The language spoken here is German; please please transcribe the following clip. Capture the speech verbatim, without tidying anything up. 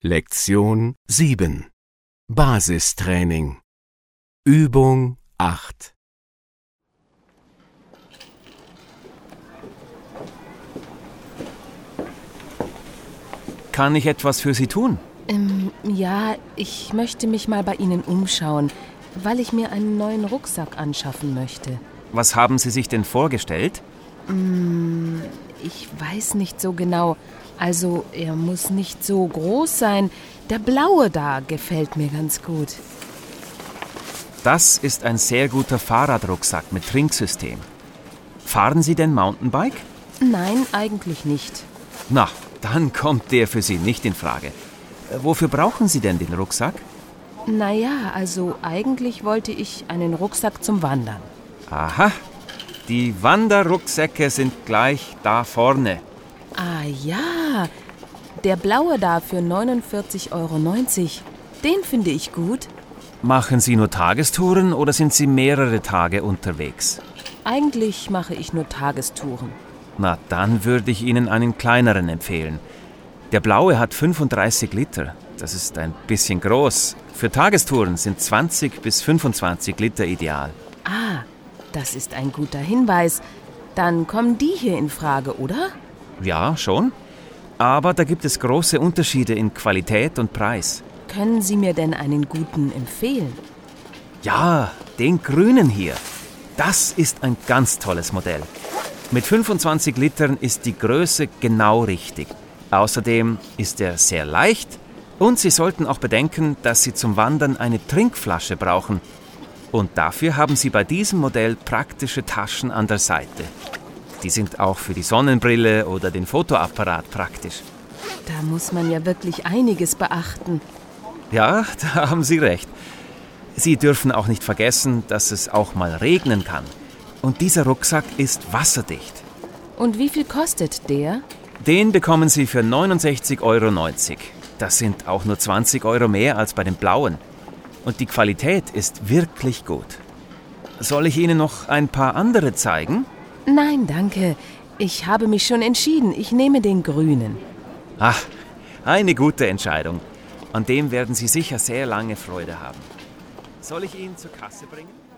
Lektion sieben. Basistraining. Übung acht. Kann ich etwas für Sie tun? Ähm, ja, ich möchte mich mal bei Ihnen umschauen, weil ich mir einen neuen Rucksack anschaffen möchte. Was haben Sie sich denn vorgestellt? Mm, ich weiß nicht so genau. Also, er muss nicht so groß sein. Der blaue da gefällt mir ganz gut. Das ist ein sehr guter Fahrradrucksack mit Trinksystem. Fahren Sie denn Mountainbike? Nein, eigentlich nicht. Na, dann kommt der für Sie nicht in Frage. Äh, Wofür brauchen Sie denn den Rucksack? Naja, also eigentlich wollte ich einen Rucksack zum Wandern. Aha, die Wanderrucksäcke sind gleich da vorne. Ah ja, der blaue da für neunundvierzig Euro neunzig, den finde ich gut. Machen Sie nur Tagestouren oder sind Sie mehrere Tage unterwegs? Eigentlich mache ich nur Tagestouren. Na, dann würde ich Ihnen einen kleineren empfehlen. Der blaue hat fünfunddreißig Liter. Das ist ein bisschen groß. Für Tagestouren sind zwanzig bis fünfundzwanzig Liter ideal. Ah, das ist ein guter Hinweis. Dann kommen die hier in Frage, oder? Ja, schon. Aber da gibt es große Unterschiede in Qualität und Preis. Können Sie mir denn einen guten empfehlen? Ja, den grünen hier. Das ist ein ganz tolles Modell. Mit fünfundzwanzig Litern ist die Größe genau richtig. Außerdem ist er sehr leicht und Sie sollten auch bedenken, dass Sie zum Wandern eine Trinkflasche brauchen. Und dafür haben Sie bei diesem Modell praktische Taschen an der Seite. Die sind auch für die Sonnenbrille oder den Fotoapparat praktisch. Da muss man ja wirklich einiges beachten. Ja, da haben Sie recht. Sie dürfen auch nicht vergessen, dass es auch mal regnen kann. Und dieser Rucksack ist wasserdicht. Und wie viel kostet der? Den bekommen Sie für neunundsechzig Euro neunzig. Das sind auch nur zwanzig Euro mehr als bei dem blauen. Und die Qualität ist wirklich gut. Soll ich Ihnen noch ein paar andere zeigen? Nein, danke. Ich habe mich schon entschieden. Ich nehme den grünen. Ach, eine gute Entscheidung. An dem werden Sie sicher sehr lange Freude haben. Soll ich ihn zur Kasse bringen?